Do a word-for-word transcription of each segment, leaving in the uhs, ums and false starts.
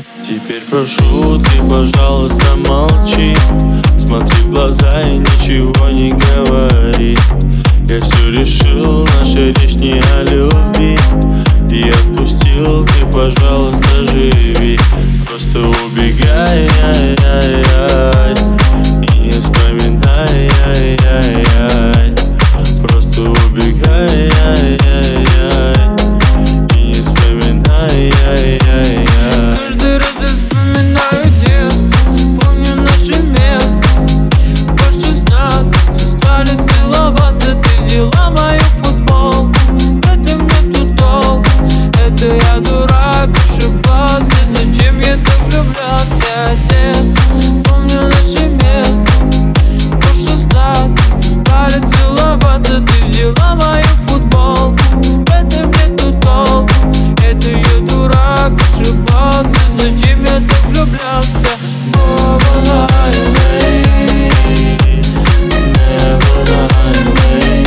Теперь прошу, ты, пожалуйста, молчи. Смотри в глаза и ничего не говори. Я все решил, наша речь не о любви. И отпустил, ты, пожалуйста, живи. Просто убегай, ай, ай, ай, и не вспоминай, ай, ай, ай. Просто убегай, ай, ай, ай, и не вспоминай, ай, ай, ай. Каждый раз я вспоминаю детство, помню наше место. По шестнадцать устали целоваться, ты взяла мою футболку. Это мне тут долго, это я дурак, ошибался. Зачем я так влюблялся? Детство, помню наше место. По шестнадцать устали целоваться, ты взяла мою футболку. Это мне тут долго, это я дурак, ошибался. Зачем я так влюблялся? Never lie, never lie,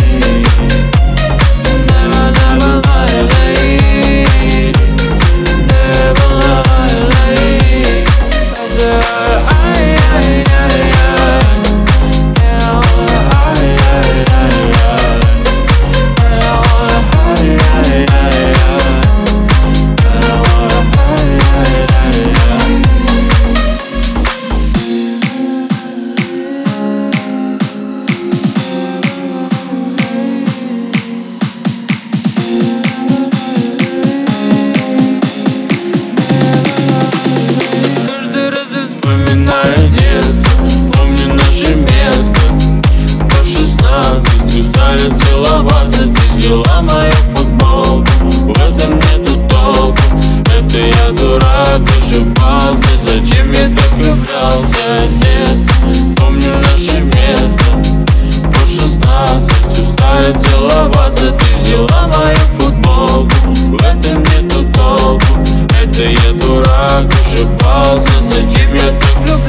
never, never lie, never lie. Ай, ай, ай, ай, yeah, ай, ай, ай, ай, ай, ай, ай, ай. Вспоминаю детство, помню наше место. По шестнадцать устали целоваться, ты взяла мою футболку. В этом нету толку, это я дурак, ошибался. Зачем я так влюблялся? Детство, помню наше место. По шестнадцать устали целоваться, ты взяла мою футболку. В этом нету толку, это я дурак, ошибался. Зачем я так влюблялся?